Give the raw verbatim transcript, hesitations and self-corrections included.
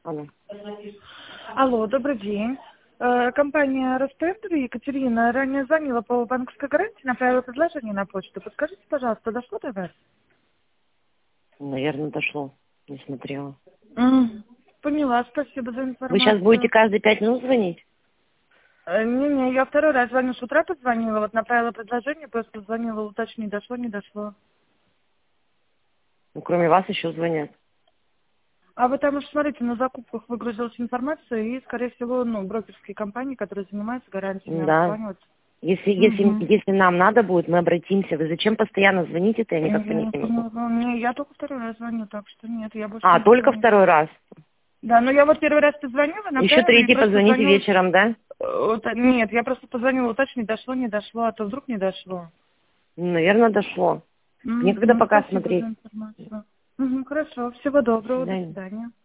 Алло. Алло, добрый день. Э, Компания Ростенд, Екатерина, ранее звонила по банковской гарантии, направила предложение на почту. Подскажите, пожалуйста, дошло до вас? Наверное, дошло. Не смотрела. М, Поняла, спасибо за Вы сейчас будете информацию. каждые пять минут звонить? Э, Не-не, я второй раз звоню, с утра позвонила, вот направила предложение, просто звонила уточнить, дошло, не дошло. Ну, кроме вас еще звонят. А вы там уж смотрите, на закупках выгрузилась информация, и, скорее всего, ну, брокерские компании, которые занимаются гарантиями, Да. обзванивают. Если, если, Угу. если нам надо будет, мы обратимся. Вы зачем постоянно звоните-то? Я никак понять Я не могу. поняла. Не, я только второй раз звоню, так что нет, я больше А, не только позвоню. второй раз. Да, но я вот первый раз позвонила, Еще направила и третий просто позвоните звоню. вечером, да? Вот, нет, я просто позвонила уточнить, дошло, не дошло, а то вдруг не дошло. Наверное, дошло. Некогда Угу, пока спасибо за смотреть. информацию. Угу, хорошо, всего До доброго, до свидания. свидания.